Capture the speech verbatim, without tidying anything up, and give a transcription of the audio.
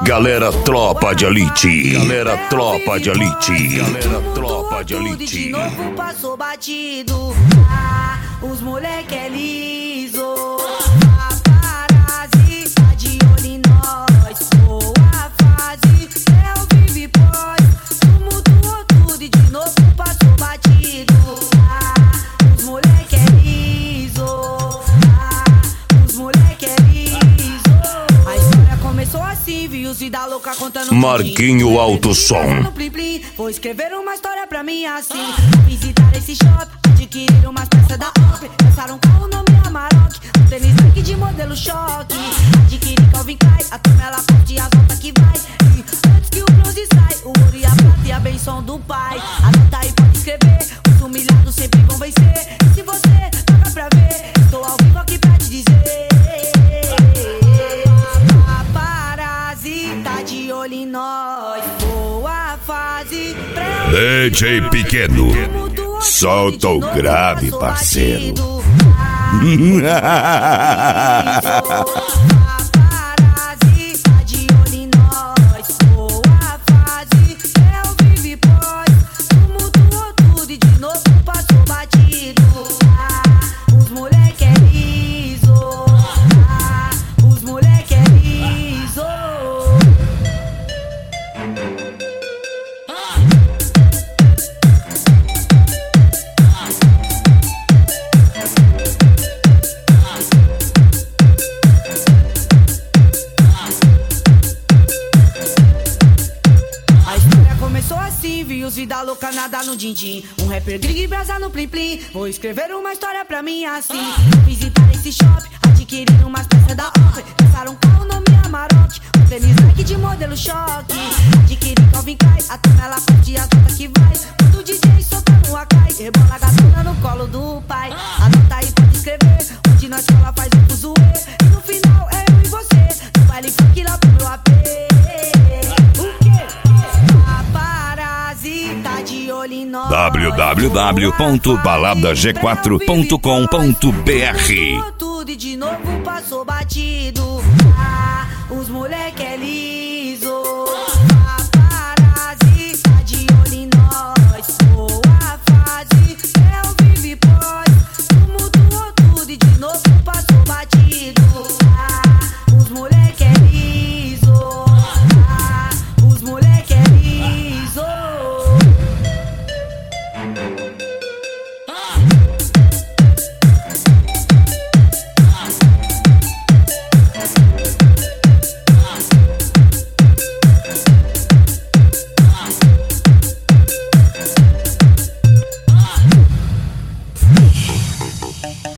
Galera tropa de elite. Galera tropa de elite. Galera tropa de elite. De novo passou batido. Ah, os moleque é liso. Paparazzi tá de olho em nós. Boa fase, eu vive pós. Tumultuou tudo e de novo passou batido. Ah, os moleque é liso. Ah, os moleque é liso. A história começou assim, viu se dá louca contando. Marquinho Alto Som. Vou escrever uma história pra mim assim. Visitar esse shopping, adquirir umas peças da O P. Lançar um carro no meu Amarok, um tênis Nike de modelo choque. Adquirir Calvin Klein, a turma ela curte as notas que vai. E antes que o bronze sai, o ouro e a prata e a benção do pai. Anota aí, pode escrever, os humilhados sempre vão vencer. E se você toca pra ver, estou ao vivo aqui pra te dizer. Paparazzi tá de olho em nós. Boa fase, D J Pequeno, solta o grave, parceiro. Paparazzi tá de olho em nós. Boa fase, eu vive pós. Tumultuou tudo e de novo passou batido. Ah, os moleque é liso. Ah, os moleque é liso. Vida louca, nada no din-din. Um rapper grig brasa no plim-plim. Vou escrever uma história pra mim assim. Visitar esse shopping, adquirir umas peças da O P. Lançar um carro no meu Amarok, um tênis Nike de modelo choque. Adquirir Calvin Klein, a turma ela curte as notas que vai. Quando o D J solta no Akai, rebola a gatona no colo do pai. Anota aí, pode escrever, onde na escola faz o fuzuê. E no final é eu e você, no baile funk lá pro meu A P. w w w ponto balada g quatro ponto com ponto b r. Tudo e de novo passou batido. Ah, os moleque é liso.